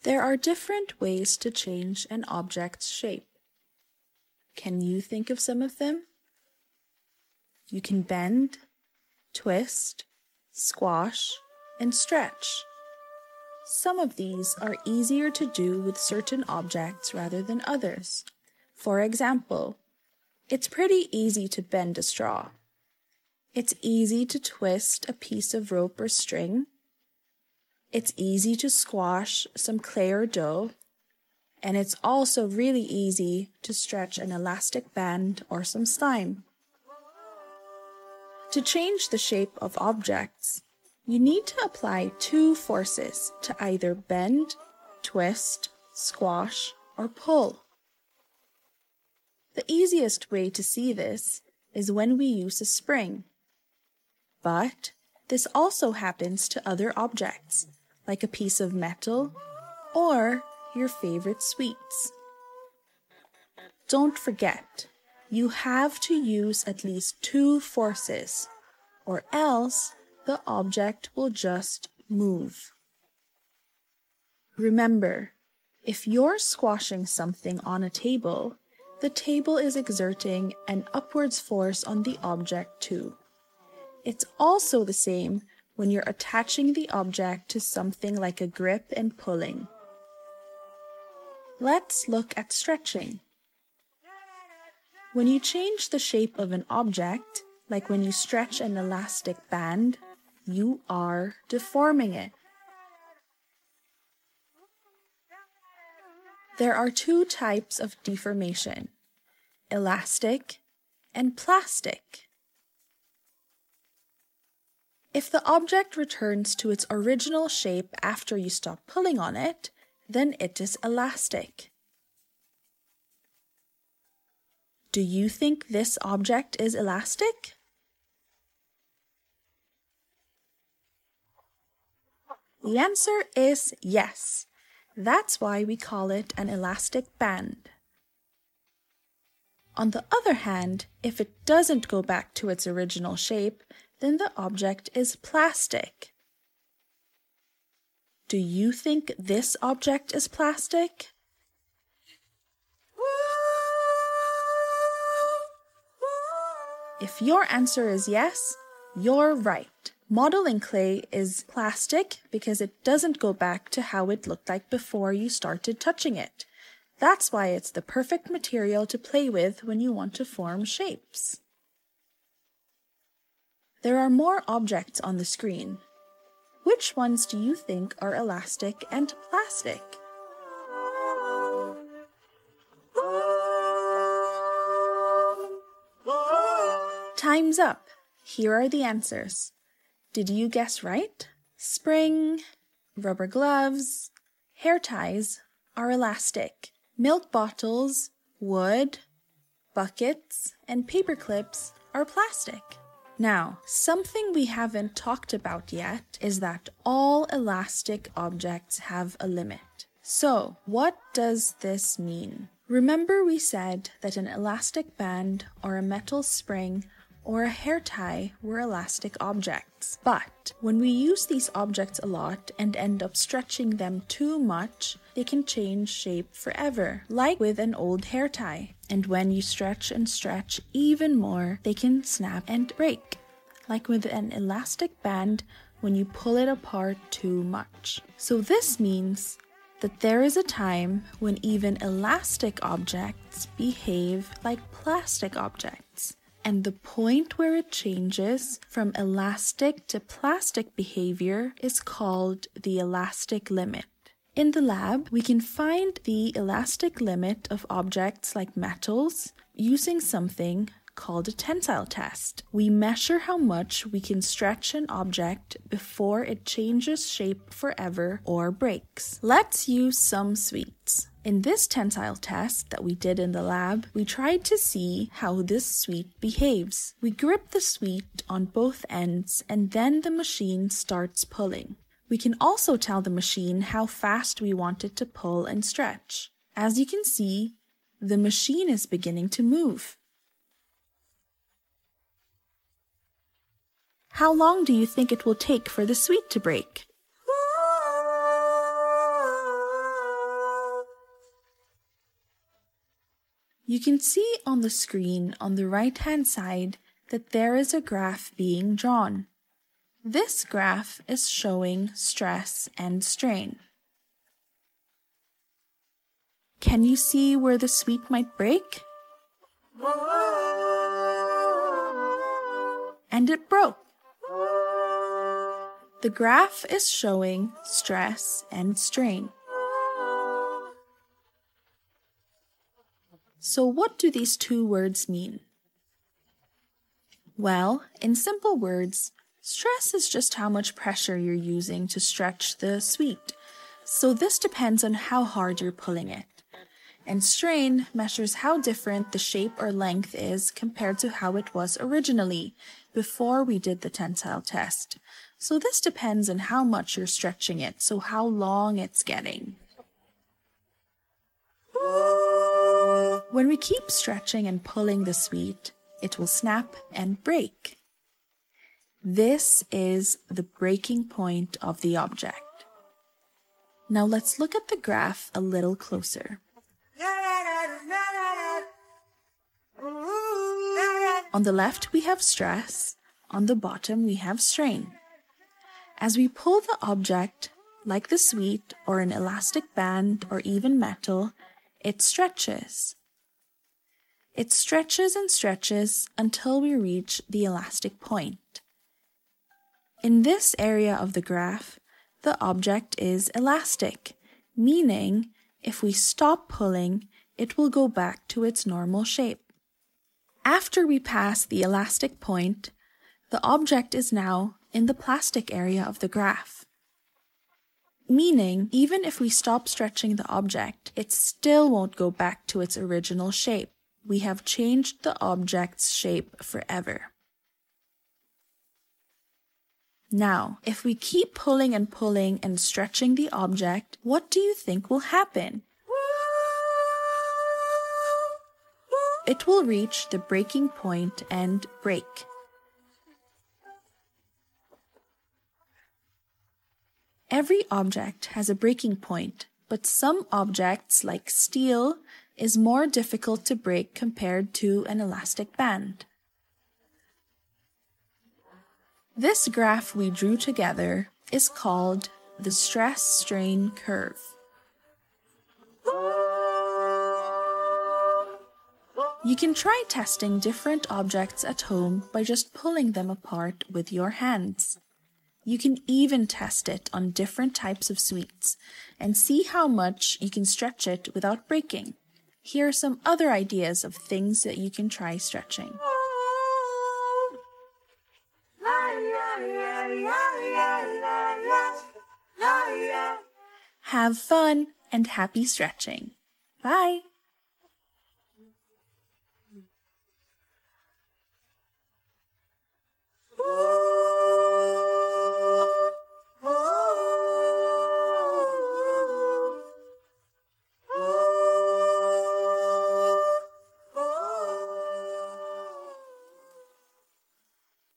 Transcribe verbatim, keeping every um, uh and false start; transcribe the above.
There are different ways to change an object's shape. Can you think of some of them? You can bend, twist, squash, and stretch. Some of these are easier to do with certain objects rather than others. For example, it's pretty easy to bend a straw. It's easy to twist a piece of rope or string. It's easy to squash some clay or dough. And it's also really easy to stretch an elastic band or some slime. To change the shape of objects, you need to apply two forces to either bend, twist, squash, or pull. The easiest way to see this is when we use a spring. But this also happens to other objects, like a piece of metal or your favorite sweets. Don't forget, you have to use at least two forces, or else the object will just move. Remember, if you're squashing something on a table, the table is exerting an upwards force on the object too. It's also the same when you're attaching the object to something like a grip and pulling. Let's look at stretching. When you change the shape of an object, like when you stretch an elastic band, you are deforming it. There are two types of deformation, elastic and plastic. If the object returns to its original shape after you stop pulling on it, then it is elastic. Do you think this object is elastic? The answer is yes. That's why we call it an elastic band. On the other hand, if it doesn't go back to its original shape, then the object is plastic. Do you think this object is plastic? If your answer is yes, you're right. Modeling clay is plastic because it doesn't go back to how it looked like before you started touching it. That's why it's the perfect material to play with when you want to form shapes. There are more objects on the screen. Which ones do you think are elastic and plastic? Time's up. Here are the answers. Did you guess right? Spring, rubber gloves, hair ties are elastic. Milk bottles, wood, buckets, and paper clips are plastic. Now, something we haven't talked about yet is that all elastic objects have a limit. So, what does this mean? Remember we said that an elastic band or a metal spring or a hair tie were elastic objects. But when we use these objects a lot and end up stretching them too much, they can change shape forever, like with an old hair tie. And when you stretch and stretch even more, they can snap and break, like with an elastic band when you pull it apart too much. So this means that there is a time when even elastic objects behave like plastic objects. And the point where it changes from elastic to plastic behavior is called the elastic limit. In the lab, we can find the elastic limit of objects like metals using something called a tensile test. We measure how much we can stretch an object before it changes shape forever or breaks. Let's use some sweets. In this tensile test that we did in the lab, we tried to see how this sweet behaves. We grip the sweet on both ends and then the machine starts pulling. We can also tell the machine how fast we want it to pull and stretch. As you can see, the machine is beginning to move. How long do you think it will take for the sweet to break? You can see on the screen on the right-hand side that there is a graph being drawn. This graph is showing stress and strain. Can you see where the sweet might break? And it broke. The graph is showing stress and strain. So what do these two words mean? Well, in simple words, stress is just how much pressure you're using to stretch the sweet. So this depends on how hard you're pulling it. And strain measures how different the shape or length is compared to how it was originally, before we did the tensile test. So this depends on how much you're stretching it, so how long it's getting. When we keep stretching and pulling the sweet, it will snap and break. This is the breaking point of the object. Now let's look at the graph a little closer. On the left we have stress, on the bottom we have strain. As we pull the object, like the sweet or an elastic band or even metal, it stretches. It stretches and stretches until we reach the elastic point. In this area of the graph, the object is elastic, meaning if we stop pulling, it will go back to its normal shape. After we pass the elastic point, the object is now in the plastic area of the graph. Meaning, even if we stop stretching the object, it still won't go back to its original shape. We have changed the object's shape forever. Now, if we keep pulling and pulling and stretching the object, what do you think will happen? It will reach the breaking point and break. Every object has a breaking point, but some objects, like steel, is more difficult to break compared to an elastic band. This graph we drew together is called the stress-strain curve. You can try testing different objects at home by just pulling them apart with your hands. You can even test it on different types of sweets and see how much you can stretch it without breaking. Here are some other ideas of things that you can try stretching. Have fun and happy stretching. Bye! Whoa.